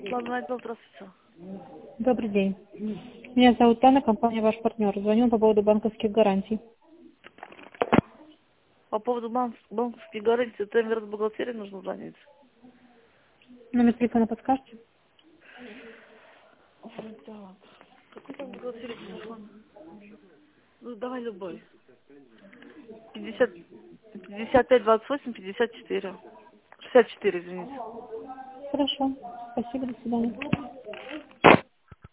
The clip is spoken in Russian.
Ладно, здравствуйте. Добрый день. Меня зовут Анна, компания «Ваш партнер». Звоню по поводу банковских гарантий. По поводу банковской гарантии, это, наверное, бухгалтерии нужно звонить. Номер телефона подскажете? Так. Какой там бухгалтерии телефон? Ну, давай любой. 50, 55, 28, 54. 64, извините. Хорошо. Спасибо, до свидания.